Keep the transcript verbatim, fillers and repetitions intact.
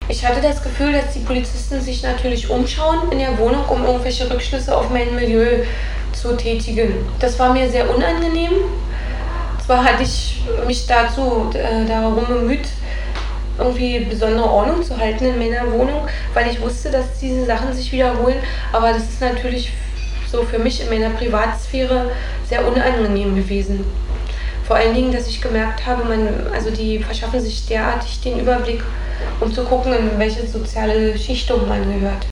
Ich hatte das Gefühl, dass die Polizisten sich natürlich umschauen in der Wohnung, um irgendwelche Rückschlüsse auf mein Milieu zu tätigen. Das war mir sehr unangenehm. Zwar hatte ich mich dazu äh, darum bemüht, irgendwie besondere Ordnung zu halten in meiner Wohnung, weil ich wusste, dass diese Sachen sich wiederholen. Aber das ist natürlich so für mich in meiner Privatsphäre sehr unangenehm gewesen. Vor allen Dingen, dass ich gemerkt habe, man, also die verschaffen sich derartig den Überblick, um zu gucken, in welche soziale Schichtung man gehört.